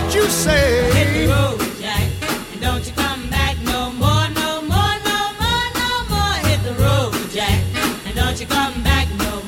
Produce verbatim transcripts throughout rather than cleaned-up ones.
what you say. Hit the road, Jack, and don't you come back no more, no more, no more, no more. Hit the road, Jack, and don't you come back no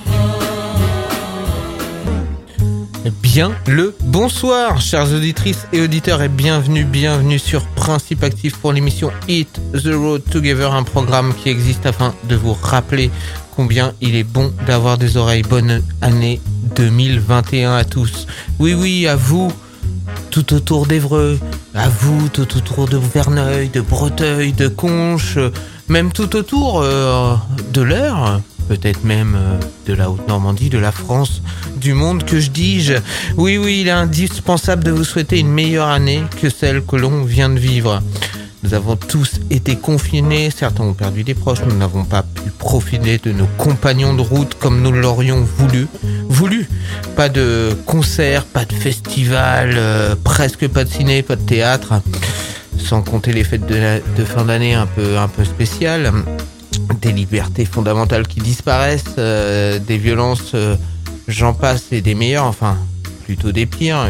more. Bien le bonsoir, chères auditrices et auditeurs, et bienvenue, bienvenue sur Principe Actif pour l'émission Hit the Road Together, un programme qui existe afin de vous rappeler combien il est bon d'avoir des oreilles. Bonne année deux mille vingt et un à tous. Oui, oui, à vous, tout autour d'Évreux, à vous, tout autour de Verneuil, de Breteuil, de Conches, même tout autour euh, de l'Eure, peut-être même euh, de la Haute-Normandie, de la France, du monde, que je dis-je. Oui, oui, il est indispensable de vous souhaiter une meilleure année que celle que l'on vient de vivre. Nous avons tous été confinés, certains ont perdu des proches, nous n'avons pas pu profiter de nos compagnons de route comme nous l'aurions voulu. Voulu. Pas de concerts, pas de festival, euh, presque pas de ciné, pas de théâtre, sans compter les fêtes de, la, de fin d'année un peu, un peu spéciales, des libertés fondamentales qui disparaissent, euh, des violences, euh, j'en passe, et des meilleures, enfin, plutôt des pires.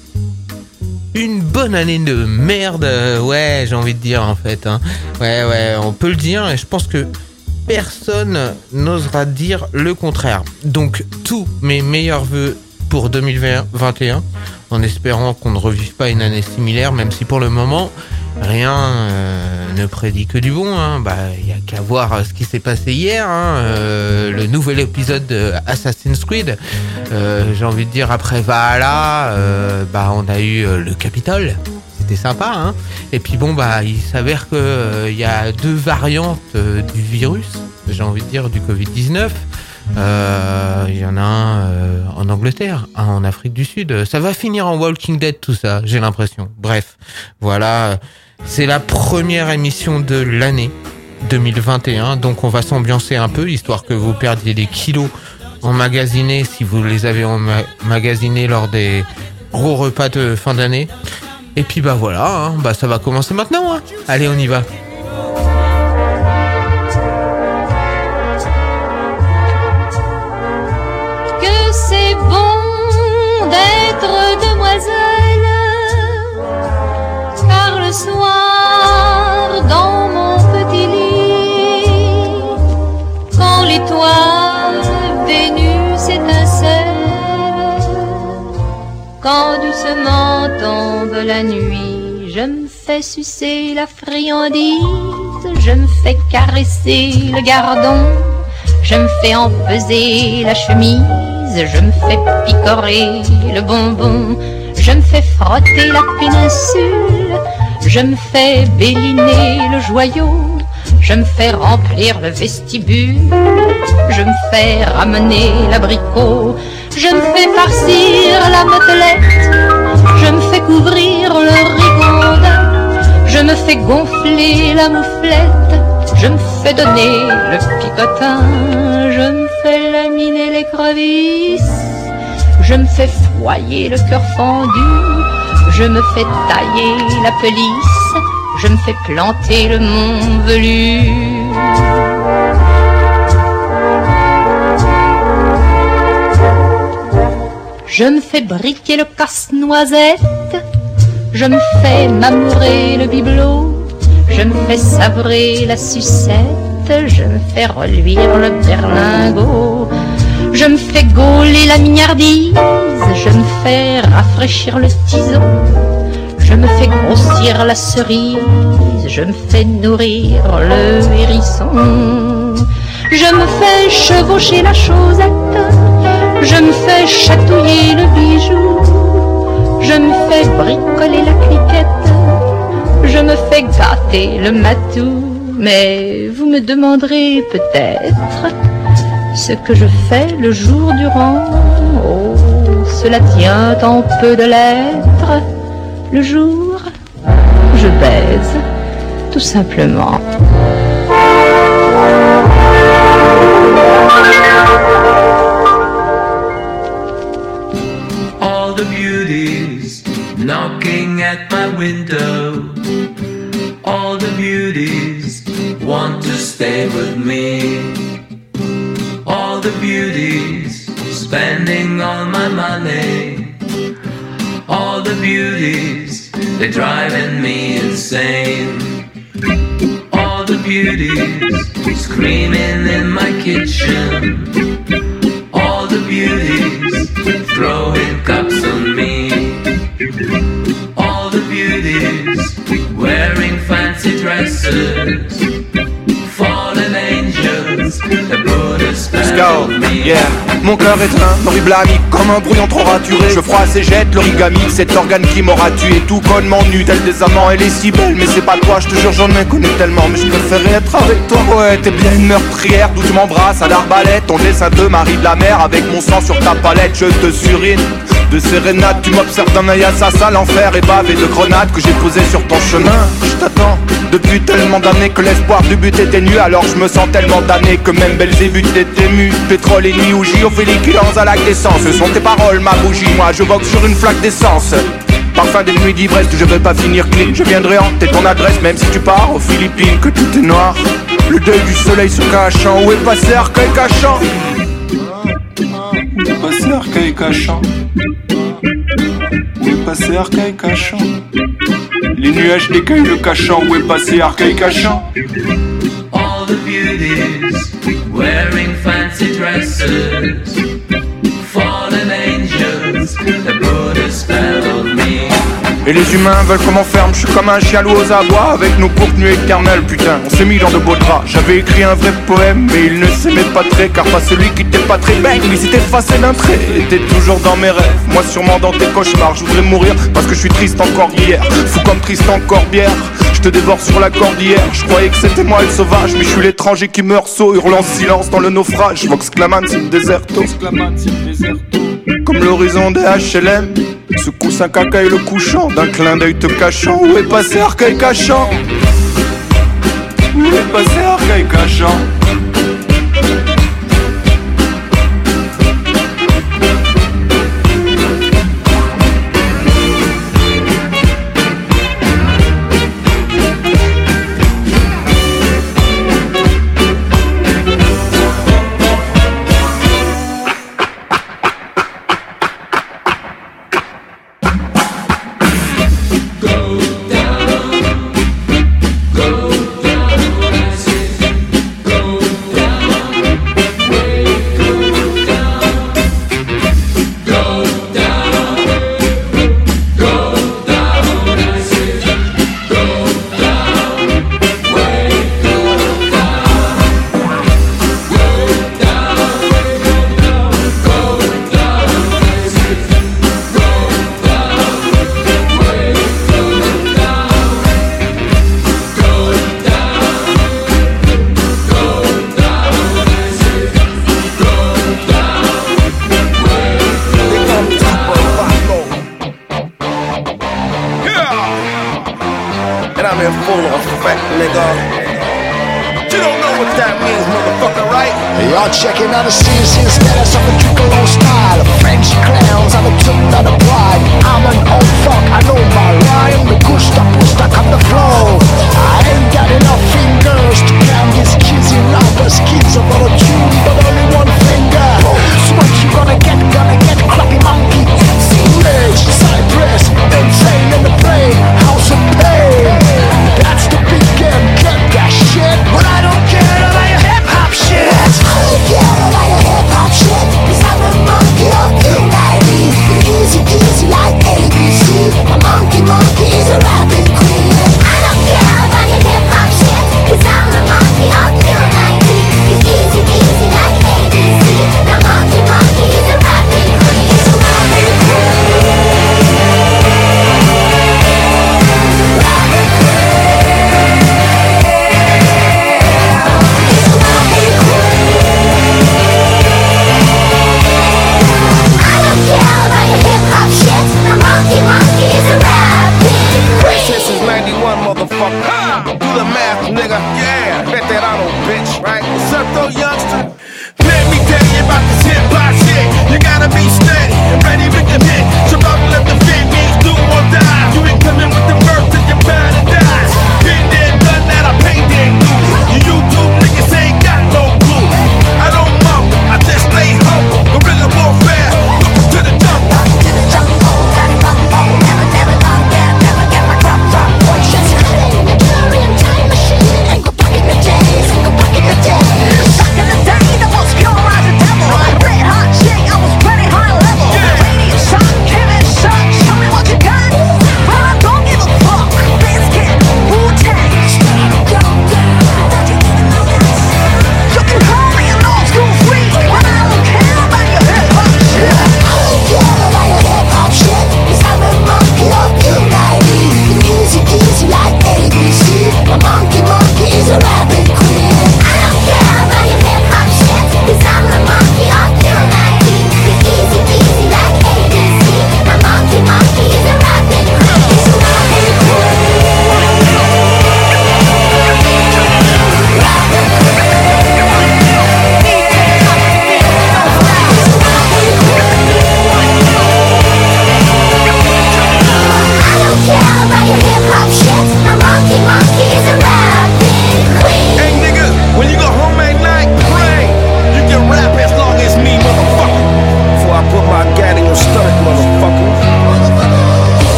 Une bonne année de merde, euh, ouais, j'ai envie de dire en fait. Hein. Ouais, ouais, on peut le dire, et je pense que personne n'osera dire le contraire. Donc, tous mes meilleurs vœux pour deux mille vingt et un, en espérant qu'on ne revive pas une année similaire, même si pour le moment, rien euh, ne prédit que du bon. Hein. Bah, y a qu'à voir ce qui s'est passé hier, hein, euh, le nouvel épisode de Assassin's Creed. Euh, j'ai envie de dire, après Valhalla, euh, bah, on a eu euh, le Capitole. C'était sympa, hein. Et puis bon, bah, il s'avère que euh, y a deux variantes euh, du virus, j'ai envie de dire, du covid dix-neuf. Il euh, y en a un euh, en Angleterre, un en Afrique du Sud. Ça va finir en Walking Dead, tout ça, j'ai l'impression. Bref, voilà, c'est la première émission de l'année deux mille vingt et un, donc on va s'ambiancer un peu, histoire que vous perdiez des kilos emmagasinés, si vous les avez emmagasinés lors des gros repas de fin d'année. Et puis bah voilà, hein, bah ça va commencer maintenant. Hein. Allez, on y va. Que c'est bon d'être demoiselle, car le soir dans mon petit lit, quand l'étoile Vénus étincelle, quand doucement tombe la nuit, je me fais sucer la friandise, je me fais caresser le gardon, je me fais empeser la chemise, je me fais picorer le bonbon, je me fais frotter la péninsule, je me fais béliner le joyau, je me fais remplir le vestibule, je me fais ramener l'abricot, je me fais farcir la motelette, je me fais couvrir le rigonde, je me fais gonfler la mouflette, je me fais donner le picotin, je me fais laminer l'écrevisse, je me fais foyer le cœur fendu, je me fais tailler la pelisse, je me fais planter le mont velu. Je me fais briquer le casse-noisette, je me fais m'amourer le bibelot, je me fais sabrer la sucette, je me fais reluire le berlingot, je me fais gauler la mignardise, je me fais rafraîchir le tison, je me fais grossir la cerise, je me fais nourrir le hérisson, je me fais chevaucher la chaussette, je me fais chatouiller le bijou, je me fais bricoler la cliquette, je me fais gâter le matou. Mais vous me demanderez peut-être ce que je fais le jour durant. Oh, cela tient en peu de lettres. Le jour, je baise, tout simplement. All the beauties knocking at my window, all the beauties want to stay with me, all the beauties spending all my money, all the beauties, they're driving me insane. All the beauties screaming in my kitchen. All the beauties throwing cups on me. All the beauties wearing fancy dresses. Fallen angels that put a spell on me. Yeah. Mon cœur est un horrible ami, comme un brouillon trop raturé. Je froisse et jette l'origami, cet organe qui m'aura tué. Tout connement nu, tel des amants. Elle est si belle, mais c'est pas toi, je te jure, j'en ai connu tellement. Mais je préférais être avec toi. Ouais, t'es bien une meurtrière, d'où tu m'embrasses à l'arbalète. Ton dessin de Marie de la mer, avec mon sang sur ta palette, je te surine. De sérénade, tu m'observes d'un œil assassin. L'enfer est bavé de grenades que j'ai posé sur ton chemin. Je t'attends depuis tellement d'années que l'espoir du but est ténu. Alors je me sens tellement damné que même Belzébuth est ému. Pétrole et nuit ou Ophélie qui lance à lac d'essence. Ce sont tes paroles, ma bougie, moi je vogue sur une flaque d'essence. Parfum des nuits d'ivresse, je vais pas finir clean. Je viendrai hanter ton adresse même si tu pars aux Philippines. Que tout est noir, le deuil du soleil se cachant. Où est passé Arcueil Cachant? Où est passé Arcueil Cachant? Où est passé Arcueil Cachant? Les nuages d'écueil le cachant. Où est passé Arcueil Cachant? All the beauties wearing fancy dresses. Fallen angels that put a spell on me. Et les humains veulent qu'on m'enferme, je suis comme un chien loup aux abois. Avec nos courtes nuits éternelles, putain, on s'est mis dans de beaux draps. J'avais écrit un vrai poème, mais il ne s'aimait pas très. Car pas celui qui t'est pas très bang, il s'est effacé d'un trait. T'es toujours dans mes rêves, moi sûrement dans tes cauchemars. Je voudrais mourir parce que je suis triste encore d'hier. Fou comme Tristan Corbière, je te dévore sur la cordillère. Je croyais que c'était moi le sauvage, mais je suis l'étranger qui meurt saut, hurlant silence dans le naufrage. Vox clamant sim deserto, comme l'horizon des H L M. Ce coussin caca et le couchant, d'un clin d'œil te cachant. Où est passé Arcueil Cachant? Où est passé Arcueil Cachant? Checking out the scenes instead of some trickle style. French clowns and a tune and a pride. I'm an old fuck, I know my rhyme. The gusta pusta cut the flow. I ain't got enough fingers to count these kids in numbers. Kids are on a tune but only one finger. So what you gonna get, gonna get crappy monkey. Rage, Cypress, insane in the brain. House of pain. That's the big game, get that shit. But I don't care about your hip hop shit. Cause I'm a monkey of humanity. Easy, easy like A B C.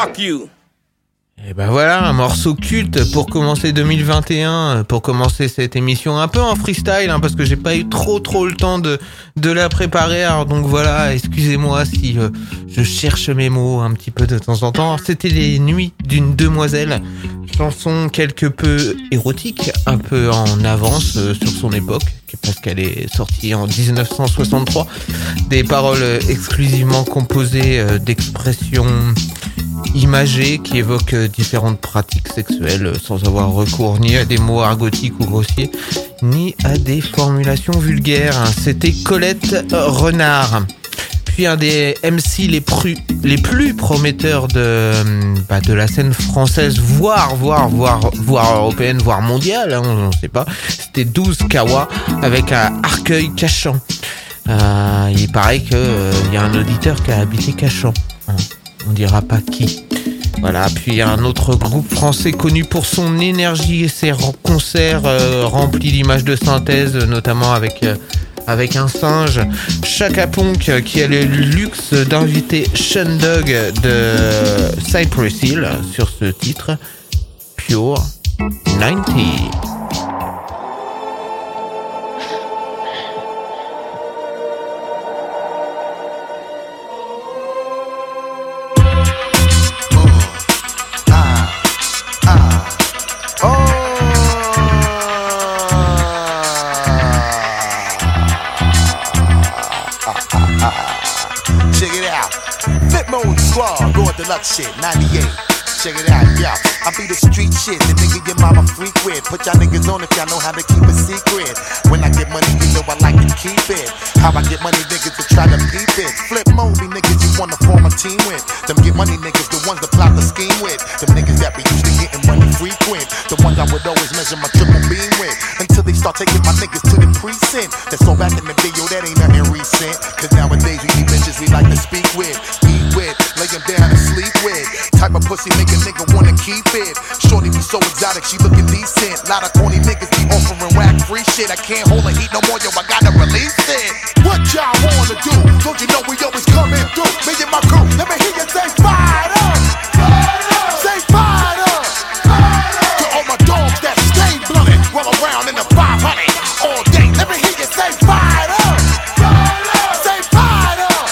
Fuck you. Et ben voilà, un morceau culte pour commencer deux mille vingt et un, pour commencer cette émission un peu en freestyle, hein, parce que j'ai pas eu trop trop le temps de de la préparer. Alors donc voilà, excusez-moi si euh, je cherche mes mots un petit peu de temps en temps. C'était les nuits d'une demoiselle, chanson quelque peu érotique, un peu en avance euh, sur son époque, parce qu'elle est sortie en dix-neuf cent soixante-trois. Des paroles exclusivement composées euh, d'expressions imagées qui évoquent différentes pratiques sexuelles sans avoir recours ni à des mots argotiques ou grossiers, ni à des formulations vulgaires. C'était Colette Renard. Puis un des M C les plus, les plus prometteurs de, bah, de la scène française, voire, voire, voire, voire européenne, voire mondiale, hein, on ne sait pas. C'était douze Kawa avec un Arcueil Cachan. Euh, il paraît qu'il euh, y a un auditeur qui a habité Cachan. Hein. On dira pas qui. Voilà, puis un autre groupe français connu pour son énergie et ses concerts euh, remplis d'images de synthèse, notamment avec euh, avec un singe, Chaka Ponk, euh, qui a le luxe d'inviter Sean Dog de Cypress Hill sur ce titre, Pure quatre-vingt-dix. Deluxe shit, ninety-eight. Check it out, yeah. I be the street shit, the nigga your mama freak with. Put y'all niggas on if y'all know how to keep a secret. When I get money, you know I like to keep it. How I get money, niggas to try to peep it. Flip mode, be niggas you wanna form a team with. Them get money niggas, the ones that plot the scheme with. Them niggas that be used to getting money frequent. The ones I would always measure my triple beam with. Until they start taking my niggas to the precinct. That's all back in the day, yo, that ain't nothing recent. Cause nowadays we need bitches we like to speak with, eat with, lay them down and sleep with. Type of pussy make a nigga wanna keep it. Shorty be so exotic, she looking decent. Lot of corny niggas be offering whack free shit. I can't hold the heat no more, yo, I gotta release it. What y'all wanna do? Don't you know we always coming through? Me and my crew, let me hear you say fired up. Say fired up. To all my dogs that stay blunted, roll around in the five hundred all day. Let me hear you say fired up. Say fired up.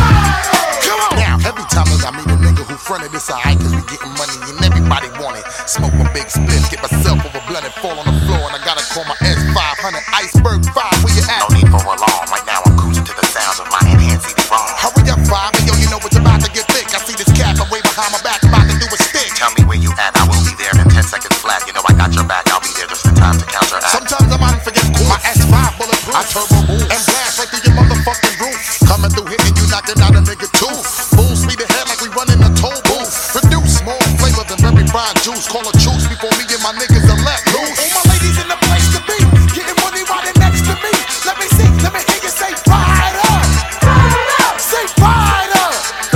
Come on. Now, every time I meet a nigga who fronted this alright, cause we getting money and everybody want it. Smoke my big split, get myself over blunt and fall on the floor, and I gotta call my S five hundred Iceberg five. Where you at? No need for alarm. Right now I'm cruising to the sounds of my enhanced C D ROM. Hurry up, five, and yo, you know it's about to get thick. I see this cat away behind my back, about to do a stick. Tell me where you at, I will be there in ten seconds flat. You know I got your back, I'll be there just in time to counteract. Sometimes I might forget cool. My S five bulletproof. I turbo boost and blast right through your motherfucking roof. Coming through hitting you, knocking out a nigga too. Full speed ahead like we running a toll booth. Produce more flavor than very fine juice. Call a truce before me and my niggas are let loose. All my ladies in the place to be, getting money riding next to me. Let me see, let me hear you say fired up. Say fired up.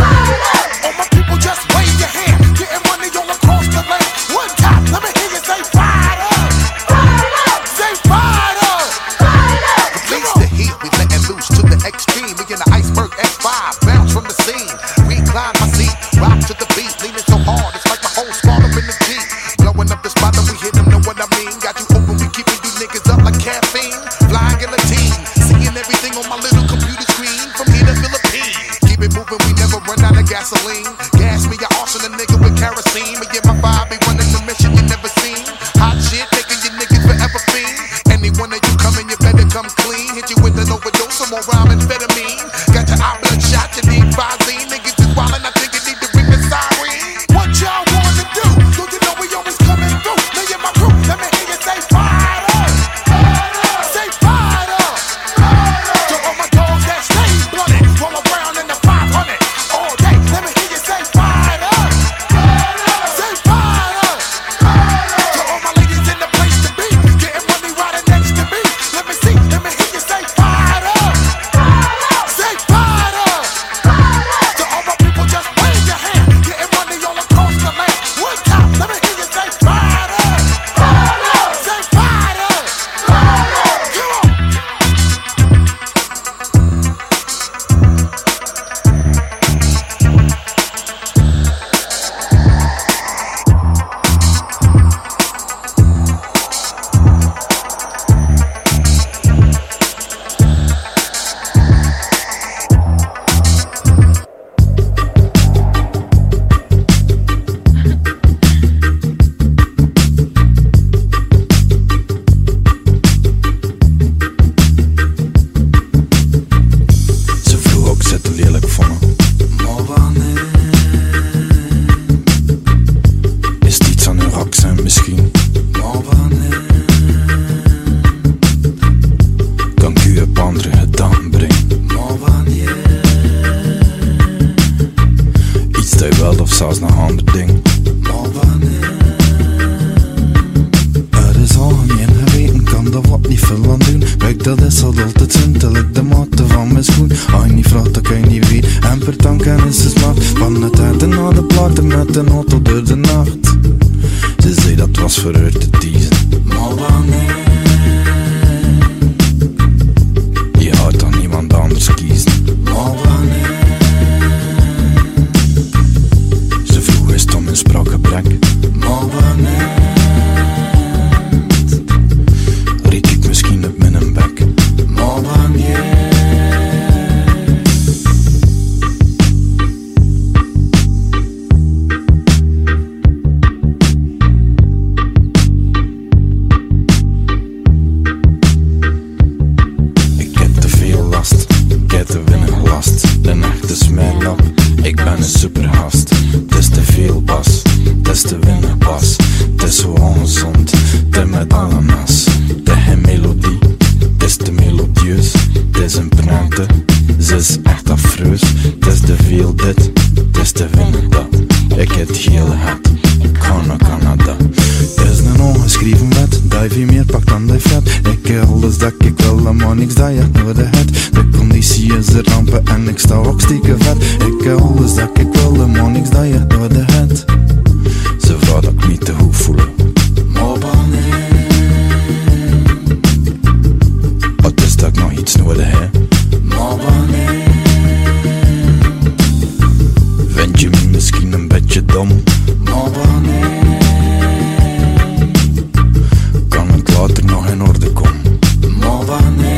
All my people just wave your hand, getting money all across the land. One time, let me hear you say fired up. Say fired up. Release the heat, we letting loose to the extreme. We in the Iceberg X five, bounce from the scene. Recline my seat, rock to the beat, leaning so hard, it's like my whole squad up in the Jeep. Blowing up the spot that we hit them, know what I mean. Got you open, we keeping you niggas up like caffeine. Flying guillotine, seeing everything on my little computer screen. From here to Philippines, keep it moving, we never run out of gasoline. Gas me, I arson a nigga with kerosene. Me and my vibe be running the mission you never seen. Hot shit, making you niggas forever fiend. Any one of you coming, you better come clean. Hit you with an overdose, some more rhyme amphetamine. Got your eye bloodshot, you need Visine. Niggas is wildin', I think you need to ring the siren. What y'all wanna do? Don't you know we always coming through? Me and my crew, let me hear you say fired up. Say fired up. To all my dogs that stay blunted, roll around in the five hundred all day. Let me hear you say fired up. Say fired up. sta je wel of zelfs nog ander ding. Maar wanneer er is algemeen geweten, kan dat wat niet veel aan doen. Kijk, dat is al altijd zintelijk de mate van mijn schoen. Als je niet vraagt, dan kan je niet weten. En per dan kennis is macht. Van het einde naar de platen met een auto door de nacht. Ze zei dat was voor haar te teasen. Maar wanneer je houdt dan niemand anders kiezen. Maar wanneer ze vroeg is om in spraakgebrek. Maar wanneer riet ik misschien op mijn bek. Maar wanneer ik heb te veel last, ik heb te weinig last. De nacht is mijn op, ik ben een supergast. Het is te veel bas, het is te weinig bas. Het is zo ongezond, te met ananas. De geen melodie, het is te melodieus. Het is een prente, ze is echt afreus. Het is te veel dit, het is te weinig dat. Ik heb het hele het, ik ga naar Canada. Het is een ongeschreven wet, dat je meer pakt dan die vet. Ik heb alles dat ik wil, maar niks dat je nodig hebt. De conditie is er rampen en ik sta ook stiekem vet. Ik heb alles dat ik wil, maar niks dat je nodig hebt. Ze vraagt dat ik niet te goed voelen. Maar wanneer wat is dat ik nog iets nodig heb? Maar wanneer vind je me misschien een beetje dom? Maar wanneer kan het later nog in orde komen? Maar wanneer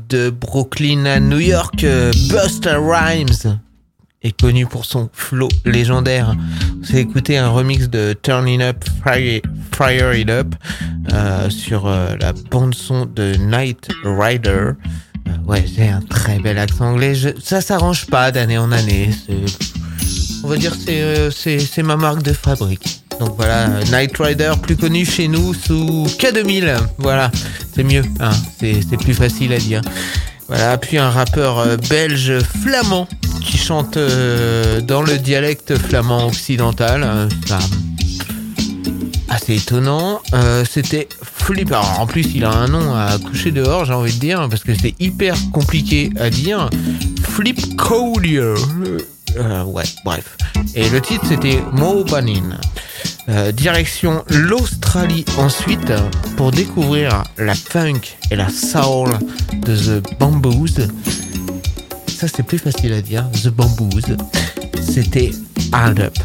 de Brooklyn à New York, Busta Rhymes est connu pour son flow légendaire. On s'est écouté un remix de Turning Up, Fire, Fire It Up euh, sur euh, la bande son de Knight Rider. Euh, ouais, j'ai un très bel accent anglais. Je, ça s'arrange pas d'année en année. C'est, on va dire c'est euh, c'est c'est ma marque de fabrique. Donc voilà, Knight Rider, plus connu chez nous sous K deux mille. Voilà, c'est mieux, hein, c'est c'est plus facile à dire. Voilà, puis un rappeur euh, belge flamand qui chante euh, dans le dialecte flamand occidental. Euh, ça, assez étonnant. Euh, c'était Flip. Alors, en plus, il a un nom à coucher dehors, j'ai envie de dire, parce que c'est hyper compliqué à dire. Flip Collier. Euh, ouais, bref. Et le titre, c'était Mo Banin. Euh, direction l'Australie ensuite pour découvrir la funk et la soul de The Bamboos. Ça c'est plus facile à dire, The Bamboos. C'était Hard Up.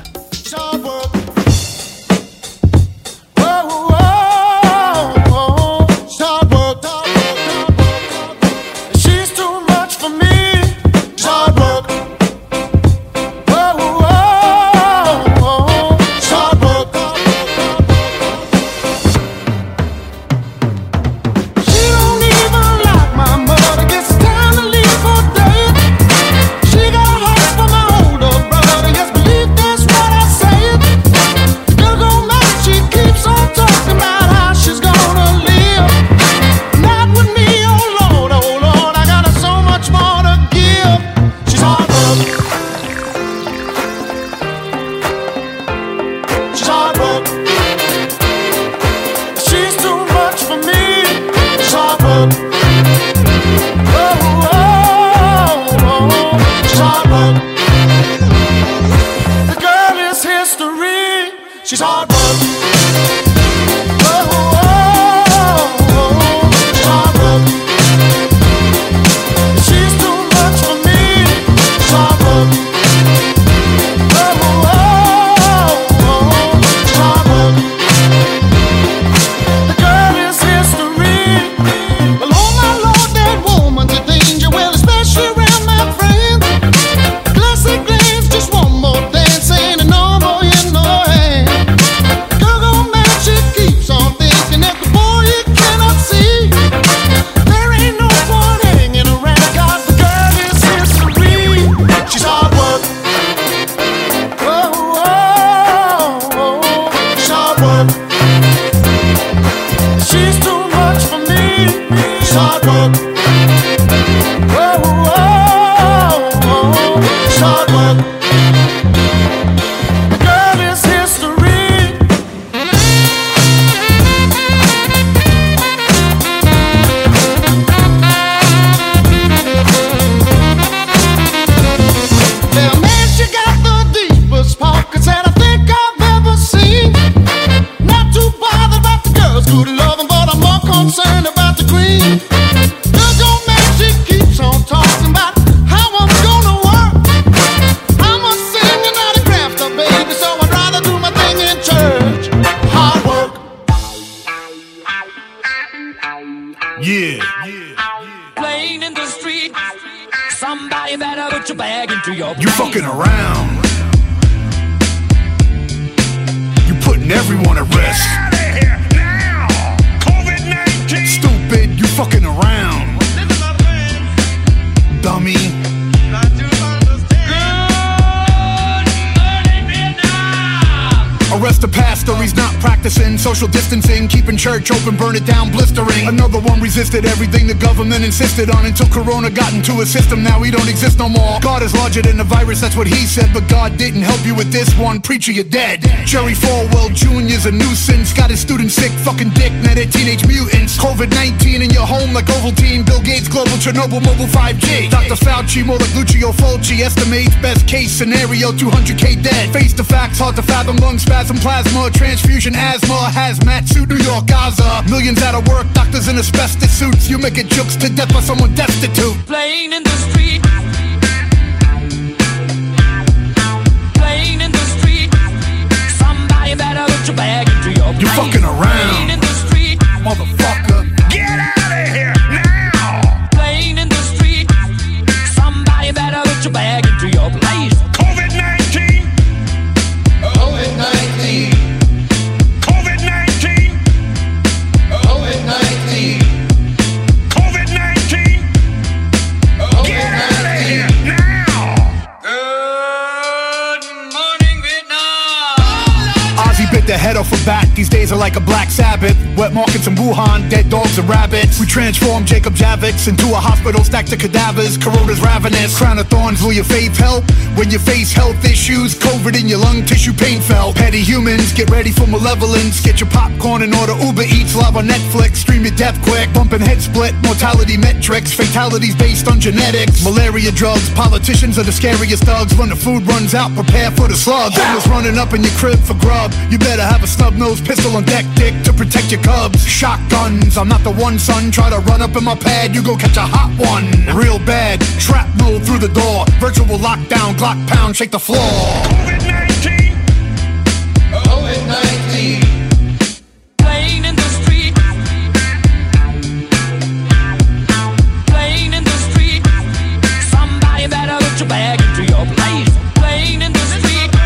Church open, burn it down, blistering. Another one resisted everything the government insisted on until Corona got into a system. Now we don't exist no more. God is larger than the virus, that's what he said. But God didn't help you with this one. Preacher, you're dead. Jerry Falwell Junior's a nuisance. Got his students sick, fucking dick. Now they're teenage mutants. COVID nineteen in your home like Ovaltine. Bill Gates, global Chernobyl, mobile five G. Doctor Fauci, more like Lucio Fulci. Estimates best case scenario, two hundred K dead. Face the facts, hard to fathom. Lung spasm, plasma, transfusion, asthma, hazmat suit, New York, Gaza. Millions out of work, doctors in asbestos suits. You make it jokes to death by someone destitute. Playing in the street. Playing in the street. Somebody better put your bag into your You fucking around. Playing in the street. Motherfucker. Get out of here now. Playing bag into your blaze. COVID nineteen. COVID nineteen. COVID nineteen. COVID nineteen. COVID nineteen. Get out of here now. Good morning, Vietnam. Ozzy bit the head off a bat. These days are like a black Sabbath. Wet markets in Wuhan, dead dogs and rabbits. We transformed Jacob Javits into a hospital stacked of cadavers. Corona's ravenous. Crown of thorns, will your faith help? When you face health issues, COVID in your lung tissue, pain felt. Petty humans, get ready for malevolence. Get your popcorn and order Uber Eats live on Netflix. Stream your death quick, bumping head split. Mortality metrics, fatalities based on genetics. Malaria drugs, politicians are the scariest thugs. When the food runs out, prepare for the slugs. Someone's running up in your crib for grub. You better have a snub-nosed pistol on deck, dick, to protect your cubs. Shotguns, I'm not the one, son. Try to run up in my pad, you go catch a hot one. Real bad, shrapnel through the door. Virtual lockdown, Glock pound, shake the floor. COVID nineteen. COVID nineteen. Playing in the street. Playing in the street. Somebody better put your bag into your blaze. Playing in the street.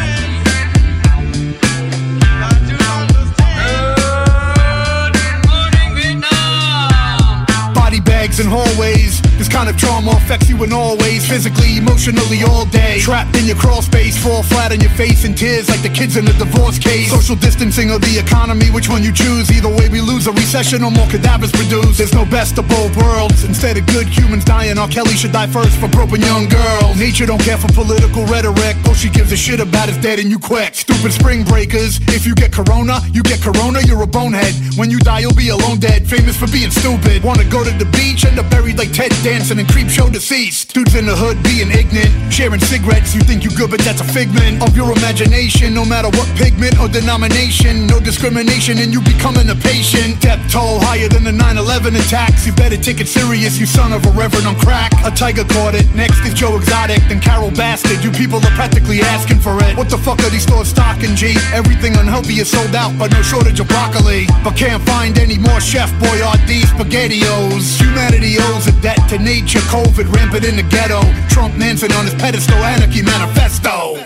Bags and hallways. This kind of trauma affects you in all ways. Physically, emotionally, all day. Trapped in your crawl space, fall flat on your face in tears like the kids in a divorce case. Social distancing or the economy, which one you choose? Either way we lose a recession or more cadavers produce. There's no best of both worlds. Instead of good humans dying, R. Kelly should die first for groping young girls. Nature don't care for political rhetoric. All she gives a shit about is dead and you quick. Stupid spring breakers. If you get corona, you get corona, you're a bonehead. When you die, you'll be alone dead. Famous for being stupid. Wanna go to the beach, end up buried like Ted dancing and creep show deceased. Dudes in the hood being ignorant, sharing cigarettes. You think you good, but that's a figment of your imagination. No matter what pigment or denomination, no discrimination, and you becoming a patient. Death toll higher than the nine eleven attacks. You better take it serious, you son of a reverend on crack. A tiger caught it. Next is Joe Exotic, then Carol Bastard. You people are practically asking for it. What the fuck are these stores stocking, G? Everything unhealthy is sold out, but no shortage of broccoli. But can't find any more Chef Boyardee SpaghettiOs. Humanity owes a debt to nature. COVID rampant in the ghetto. Trump Manson on his pedestal. Anarchy manifesto.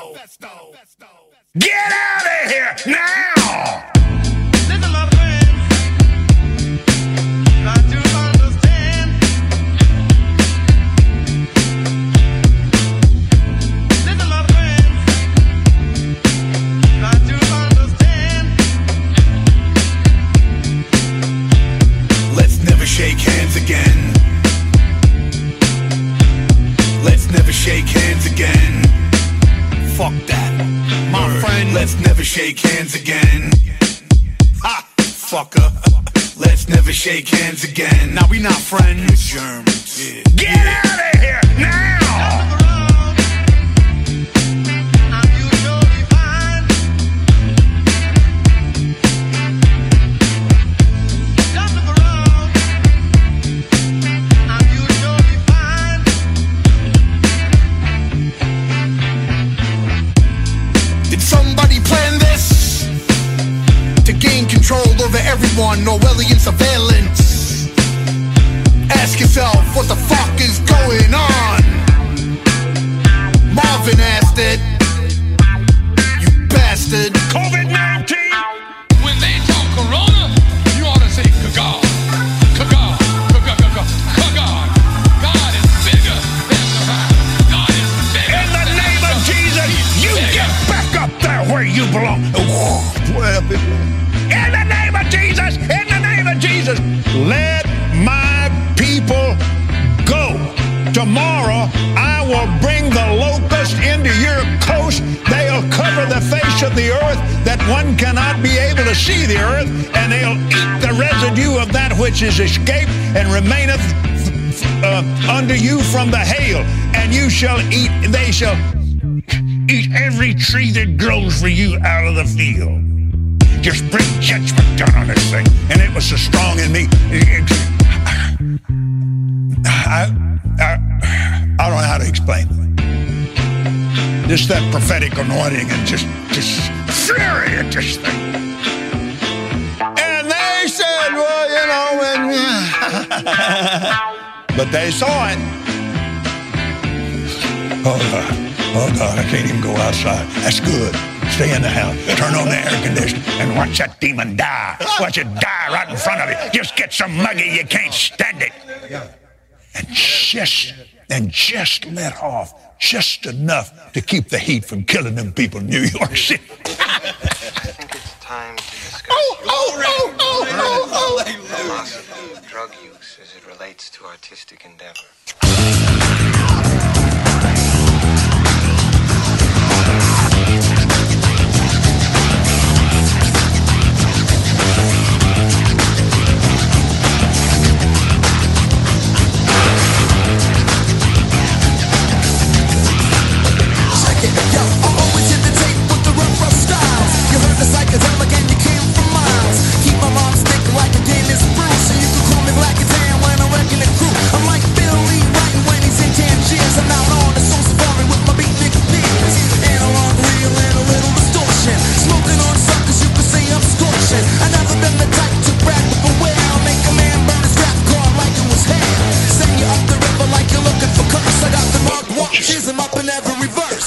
Get out of here now! Let's never shake hands again. Let's never shake hands again. Fuck that, my friend. Let's never shake hands again. Ha, fucker. Let's never shake hands again. Now we not friends. Germs. Yeah. Get out of here now! Control over everyone, Orwellian surveillance. Ask yourself, what the fuck is going on? Marvin asked it. You bastard. COVID nineteen. When they talk corona, you ought to say Kagod. Kagod. Kagod. Kagod. God is bigger than the virus. God is bigger. In the name of Jesus, you get back up there where you belong. In the name of Jesus, in the name of Jesus, let my people go. Tomorrow, I will bring the locust into your coast. They'll cover the face of the earth that one cannot be able to see the earth, and they'll eat the residue of that which is escaped and remaineth uh, unto you from the hail. And you shall eat, they shall eat every tree that grows for you out of the field. Just bring judgment down on this thing. And it was so strong in me. I, I, I don't know how to explain it. Just that prophetic anointing and just, just fury at this thing. And they said, well, you know, when... but they saw it. Oh, God. Oh, God, I can't even go outside. That's good. Stay in the house. Turn on the air conditioner and watch that demon die. Watch it die right in front of you. Just get so muggy you can't stand it. And just, and just let off just enough to keep the heat from killing them people in New York City. Time to discuss Oh, oh, oh, oh, oh, oh. the philosophy of drug use as it relates to artistic endeavor. Yo, I always hit the tape with the rough, rough styles. You heard the psychedelic and you came from miles. Keep my mom's thick like a Guinness brew, so you can call me Black and Tan when I'm wrecking the crew. I'm like Billy Wright when he's in Tangiers. I'm out on the soul safari with my beatnik peers. Analog reel and a little distortion. Smoking on suckers, you could say I'm scorching. I never been the type to brag, but beware, I'll make a man burn his rap card like it was hair. Send you up the river like you're looking for curse. I got the mark one, cheers him up in every verse.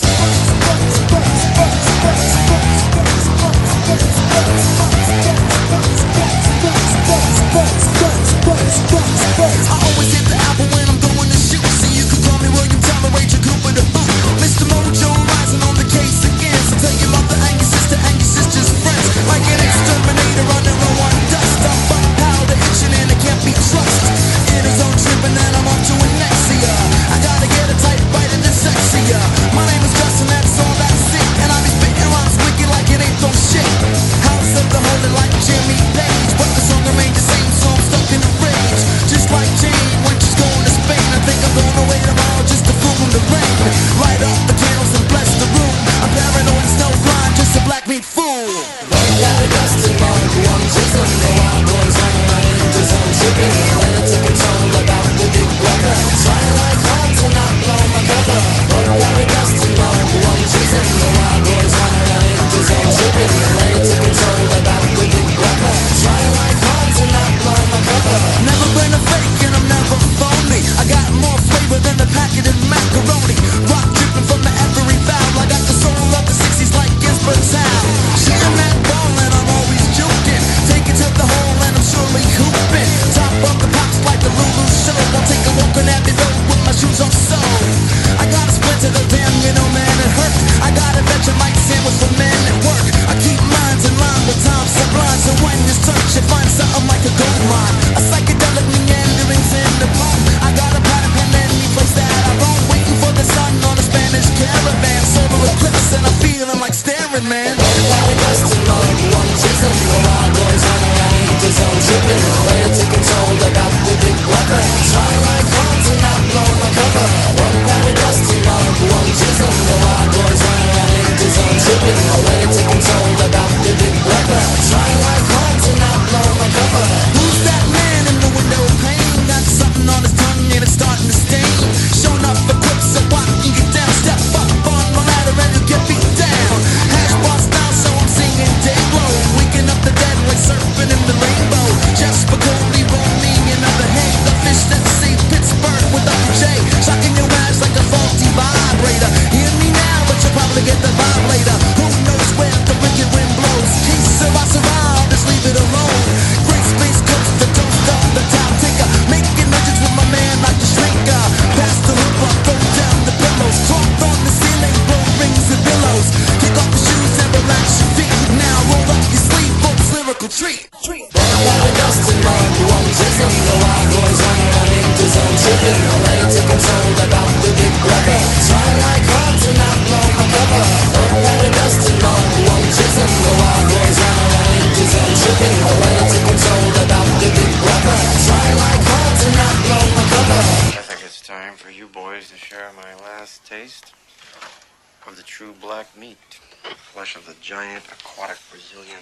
I always hit the apple when I'm going to shoot. So you can call me William Tolerate your Cooper the boot. Mister Mojo rising on the case again. So tell your mother and your sister and your sister's friends. Like an exterminator under the one dust. I'm buck powder itching and it can't be trusted. In his own tripping and I'm on to a next year. I gotta get a tight bite and it's sexier. My name is Justin, that's all that's it. And I be spitting rhymes wicked like it ain't no shit. House of the holy like Jimmy Page. But the song remains the same, so I'm stuck in a rage. Just like Jane when she's going to Spain. I think I'm going away tomorrow just to fool from the rain. Light up the candles and bless the room. I'm paranoid and snow blind, just a black meat fool. Got a dust in my one chisel. The wild boys running right into some chicken. When I took control about the big brother. Trying like hard to not blow my cover. Got a dust in my one chisel. The wild boys running right into some chicken. When I took control about the big brother. Trying like hard to not blow my cover. Never been a fake and I'm never phony. I got more flavor than the packet of macaroni. Rock dripping from the every valve. I got the soul of the sixties like Ginsberg Town. Shooting that ball and I'm always juking. Take it to the hole and I'm surely hooping. Top of the pops like the Lulu show. I'll take a walk on Abbey Road with my shoes on sole. I got a splinter the damn, you know man, it hurt. I got a Vegemite sandwich for men at work. I keep minds in line with time sublime. So when you search you find something like a gold mine. A psychedelic meanderings in the poem. I got a pattern pen any place that I roam. Waiting for the sun on a Spanish caravan. Solar eclipse and I'm feeling like staring, man. Everybody gets to know one chisel. The wild boys on the rain to zone tripping. Ready to control about the big weapon. Trying like hard to not blow my cover. Everybody gets to know one chisel. The wild boys on the rain to zone tripping. Ready to control about the big weapon. Trying like hard to not blow my cover. Who's that man in the window pane? Got something on his tongue and it's starting to stain. Showing up for quips so I can get down. Step up on my ladder and you get beat down. Hash bar style so I'm singing day low. Waking up the dead like surfing in the rainbow. Just for Cody rolling another hay. The fish that saved Pittsburgh with Doctor J. Shocking your ass like a faulty vibrator. Hear me now but you'll probably get the vibe later. Who knows where the wicked wind blows? Can't survive, survive, just leave it alone. Great space coast, the toast on the top ticker. Making legends with my man like the shrinker. Pass the hoop up, throw down the pillows. Cloth on the ceiling, blow rings and billows. Kick off the shoes and relax your feet. Now roll up your sleeve for this lyrical treat. Got a dust in my one chisel. The wild boys running around into zone tripping. Ready to control about the big brother. Trying like hard to not blow my cover. Got a dust in my one chisel. The wild boys running around into zone tripping. Ready to control about the big brother. Trying like hard to not blow my cover. I think it's time for you boys to share my last taste of the true black meat. Flesh of the giant aquatic Brazilian.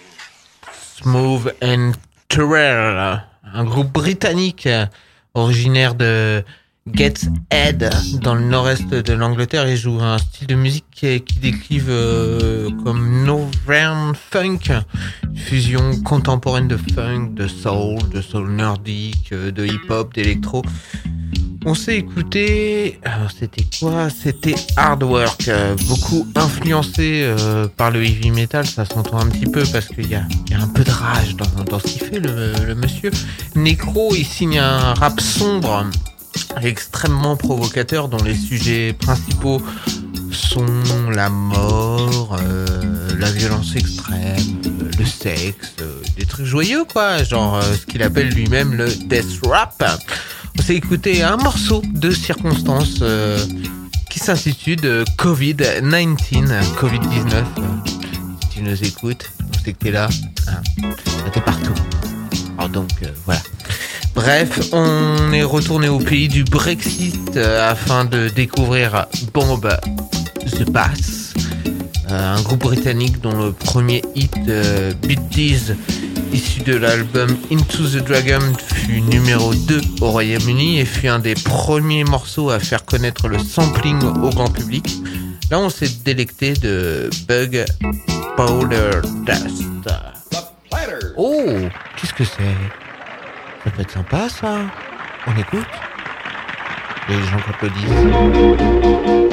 Smooth and Terrell, un groupe britannique originaire de Gateshead dans le nord-est de l'Angleterre. Il joue un style de musique qui, qui décrive euh, comme Northern Funk, une fusion contemporaine de funk, de soul, de soul nordique, de hip-hop, d'électro. On s'est écouté, alors c'était quoi? C'était Hard Work, euh, beaucoup influencé euh, par le heavy metal, ça s'entend un petit peu parce qu'il y a, y a un peu de rage dans, dans ce qu'il fait le, le monsieur. Necro, il signe un rap sombre, extrêmement provocateur, dont les sujets principaux sont la mort, euh, la violence extrême, euh, le sexe, euh, des trucs joyeux quoi, genre euh, ce qu'il appelle lui-même le death rap. On s'est écouté un morceau de circonstance euh, qui s'intitule covid dix-neuf. covid dix-neuf, euh, si tu nous écoutes, on sait que t'es là, hein, t'es partout. Alors donc euh, voilà. Bref, on est retourné au pays du Brexit euh, afin de découvrir Bomb the Bass, euh, un groupe britannique dont le premier hit, euh, Beat This, issu de l'album Into the Dragon, fut numéro deux au Royaume-Uni et fut un des premiers morceaux à faire connaître le sampling au grand public. Là, on s'est délecté de Bug Powder Dust. Oh, qu'est-ce que c'est? Ça peut être sympa, ça. On écoute. Il y a des gens qui applaudissent.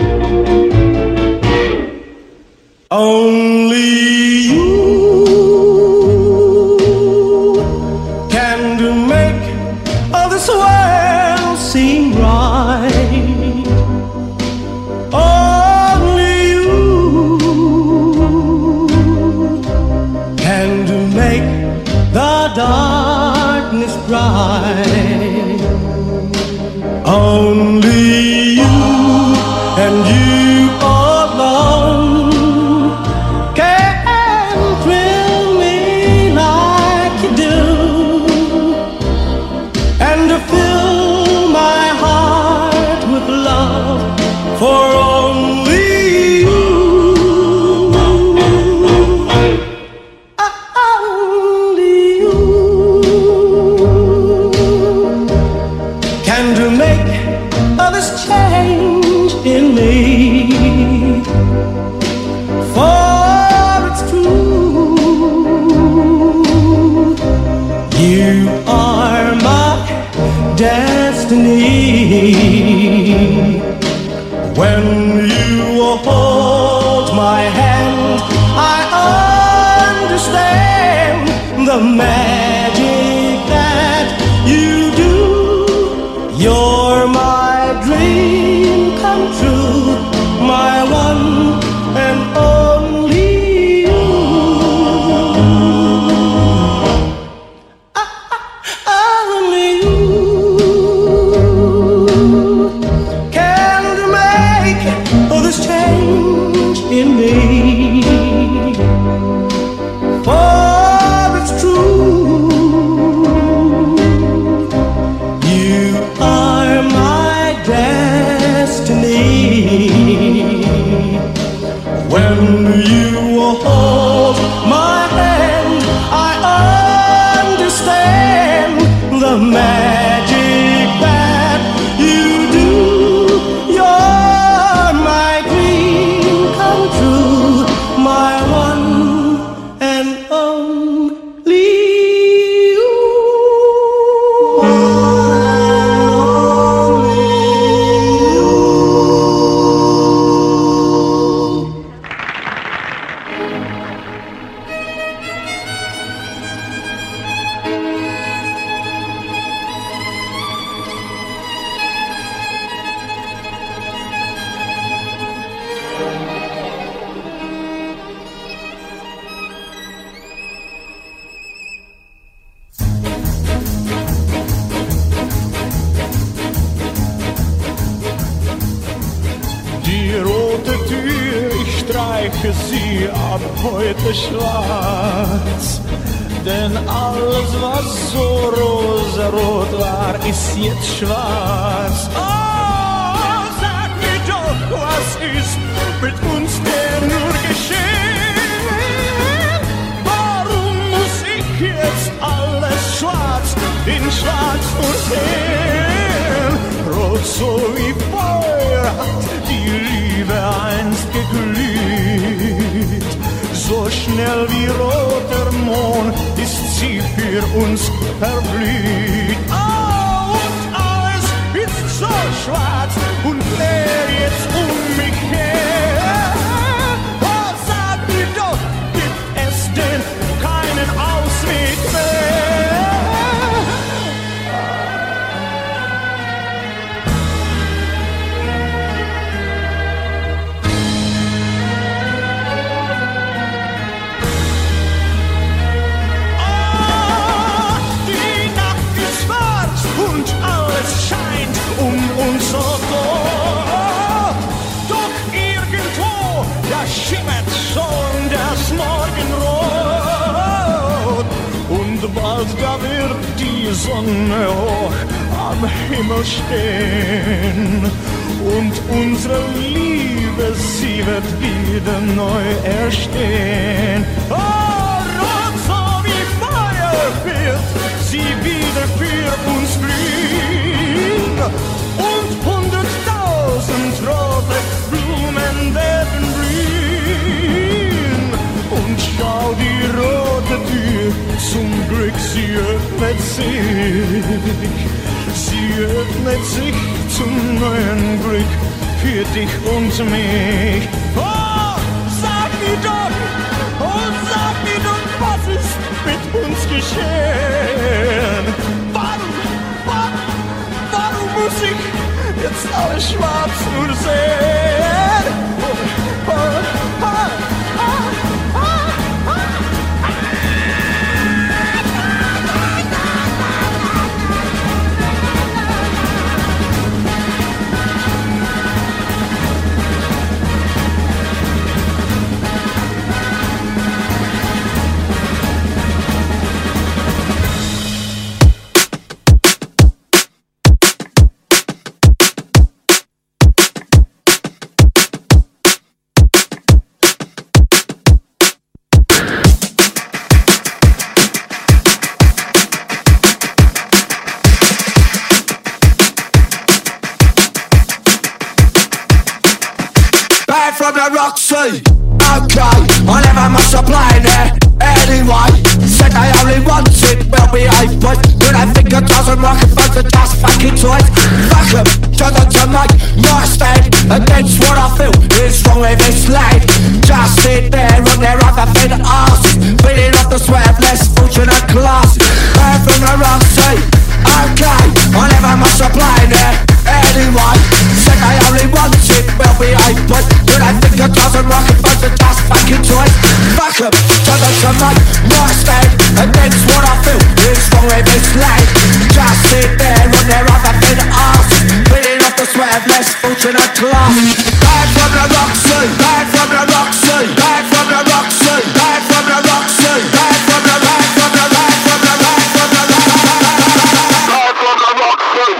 Only you can do make all this world seem right. Only you can do make the darkness bright. Only you and you alone for only you, only you can do make all this change in me. For it's true, you are my destiny. When you hold my hand, I understand the magic that you do. You're my dream come true, my one and only you. Only you all this change in me. For it's true, you are my destiny. When you hold my hand, I understand the magic that you do. You're my dream come true, my one and only you. Die rote Tür, ich streiche sie ab heute schwarz. Denn alles, was so rosarot war, ist jetzt schwarz. Oh, sag mir doch, was ist mit uns denn nur geschehen? Warum muss ich jetzt alles schwarz in schwarz nur sehen? Rot so wie Feuer hat die Liebe einst geglüht. So schnell wie roter Mond ist sie für uns verblüht. Oh, und alles ist so schwarz und wer jetzt um mich her? Oh, sag mir doch, gibt es denn keinen Ausweg mehr? Oh, die Nacht ist schwarz und alles scheint um uns so durch. Doch irgendwo, da schimmert schon das Morgenrot. Und bald, da wird die Sonne hoch am Himmel stehen. Und unsere Liebe, sie wird wieder neu erstehen. Oh, rot so wie Feuer wird sie wieder für uns blühen. Und hunderttausend rote Blumen werden blühen. Und schau, die rote Tür, zum Glück, sie öffnet sich. Sie öffnet sich zum neuen Glück für dich und mich. Oh, sag mir doch, oh, sag mir doch, was ist mit uns geschehen? Warum, warum, warum muss ich jetzt alles schwarz nur sehen? Oh, oh, oh, oh, oh, oh, oh. From the Roxy, okay, I never must supply it anyway. Said I only want it, well behaved, but when I think it doesn't work, it's like the dust fucking toys. Fuck 'em, turn on to make my stand against what I feel is wrong with this land. Just sit there on their other thin asses, feeding off the sweat of less fortunate classes. Man from the Roxy, okay, I never must supply it anyway. Said I only want it, well behaved, but when I think it doesn't work, it's like the dust fucking toys. Fuck 'em, turn on to make my stand against what I feel is wrong with this land. Just sit there on their other thin asses, feeding off the sweat of less fortunate classes. Bad from the Roxy, bad from the Roxy, bad from the Roxy, bad from the Roxy, bad from the bad from the bad from the bad from the bad from the Roxy.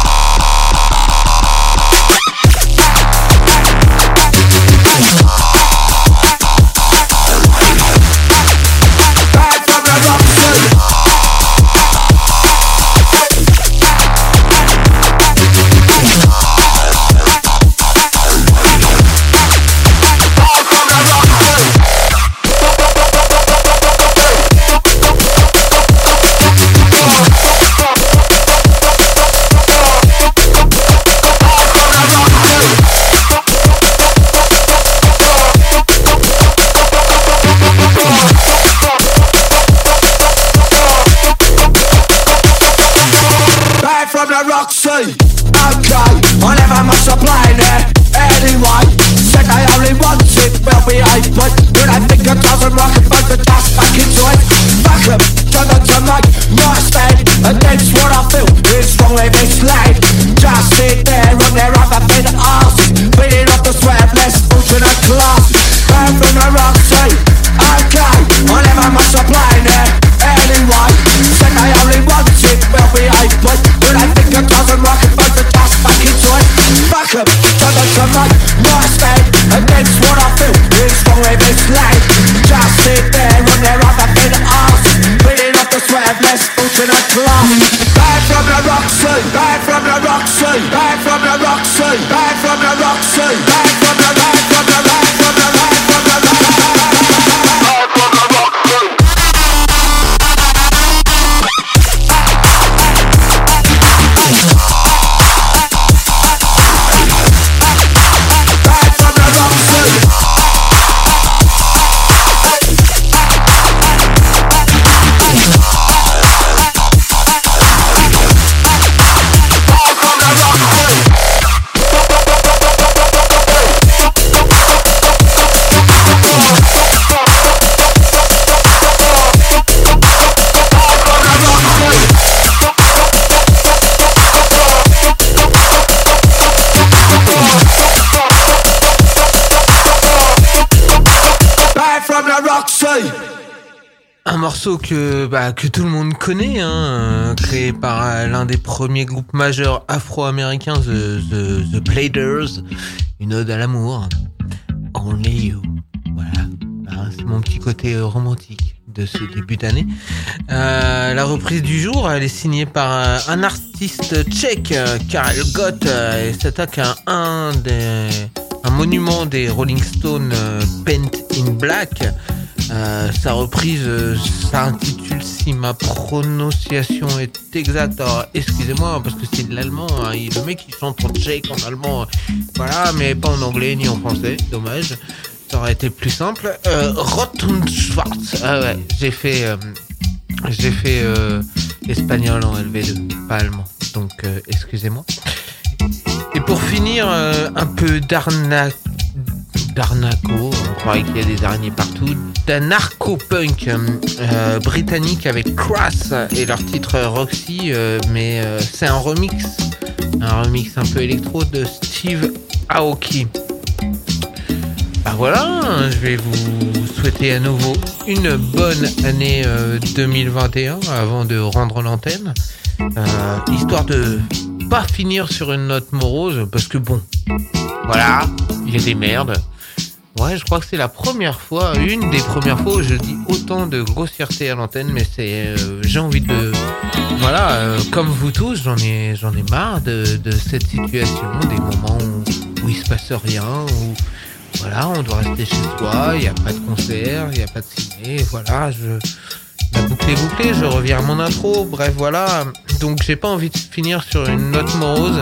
Roxy, okay, I never must supply it anyway. Said I only want it, well behaved, but when I think it doesn't work, it's like the dust fucking toys. Fuck 'em, turn on to make my stand against what I feel is wrong with this land. Just sit there on their other thin asses, feeding off the sweat of less fortunate classes. Man from the Roxy, okay, I never must supply it anyway. Said I only want it, well behaved, but when I think it doesn't work, it's like the dust fucking toys. Fuck 'em, turn on to make my stand against what I feel is wrong with this land. Just sit there on their other thin asses, feeding off the sweat of less fortunate classes. Bad from the Roxy, bad from the Roxy, bad from the Roxy, bad from the Roxy, bad from the bad from the bad from the bad from the bad from the Roxy. bataille. Un morceau que bah, que tout le monde connaît, hein, euh, créé par euh, l'un des premiers groupes majeurs afro-américains, The, The, The Playders, une ode à l'amour. Only You. Voilà, hein, c'est mon petit côté euh, romantique de ce début d'année. Euh, la reprise du jour, elle est signée par euh, un artiste tchèque, euh, Karel Gott, euh, et s'attaque à un des un monument des Rolling Stones, euh, Paint in Black. Euh, sa reprise euh, s'intitule, si ma prononciation est exacte, alors excusez-moi parce que c'est de l'allemand, hein, il, le mec il chante en tchèque, en allemand, euh, voilà, mais pas en anglais ni en français, dommage, ça aurait été plus simple. euh, Rot und Schwarz, ah ouais, j'ai fait euh, j'ai fait euh, espagnol en L V deux, pas allemand, donc euh, excusez-moi. Et pour finir, euh, un peu d'arnaque d'arnaco, on croirait qu'il y a des araignées partout, d'anarcho-punk euh, britannique avec Crass et leur titre Roxy, euh, mais euh, c'est un remix, un remix un peu électro de Steve Aoki. Bah voilà, je vais vous souhaiter à nouveau une bonne année euh, deux mille vingt et un avant de rendre l'antenne, euh, histoire de pas finir sur une note morose, parce que bon, voilà, il y a des merdes. Ouais, je crois que c'est la première fois, une des premières fois où je dis autant de grossièreté à l'antenne, mais c'est, euh, j'ai envie de, voilà, euh, comme vous tous, j'en ai, j'en ai marre de, de cette situation, des moments où, où il se passe rien, où, voilà, on doit rester chez soi, il n'y a pas de concert, il n'y a pas de ciné, voilà, je, la boucle est bouclée, je reviens à mon intro, bref, voilà, donc j'ai pas envie de finir sur une note morose.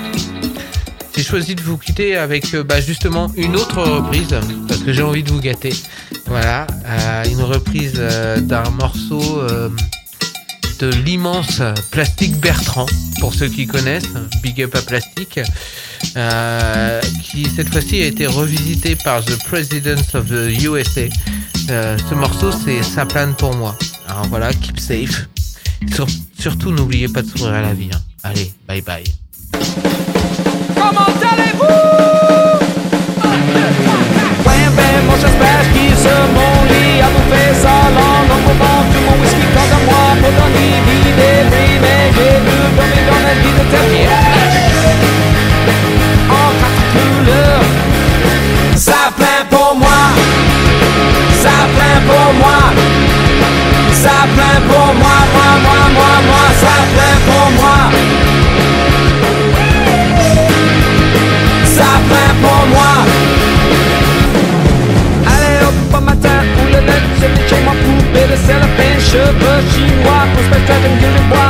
J'ai choisi de vous quitter avec euh, bah, justement une autre reprise parce que j'ai envie de vous gâter. Voilà, euh, une reprise euh, d'un morceau euh, de l'immense Plastic Bertrand, pour ceux qui connaissent, big up à Plastic, euh, qui cette fois-ci a été revisité par The President of the U S A. Euh, ce morceau, c'est Ça plane pour moi. Alors voilà, keep safe. Sur, surtout, n'oubliez pas de sourire à la vie. Hein. Allez, bye bye. Comment allez-vous? Wham bam, mon chasse-pêche qui sur mon lit a bouffé sa langue en courant tout mon whisky quant à moi pour dans l'idée des prix, mais j'ai vu tomber dans la vie de termier en quatre couleurs. Ça plaint pour moi, ça plaint pour moi, ça plaint pour moi, moi, moi, moi, moi, ça plaint pour moi. Ça plaint pour moi. Allez hop au matin où le net se dit chez moi, poupée de cellophane, cheveux chinois, prospect dragon, gueule de bois.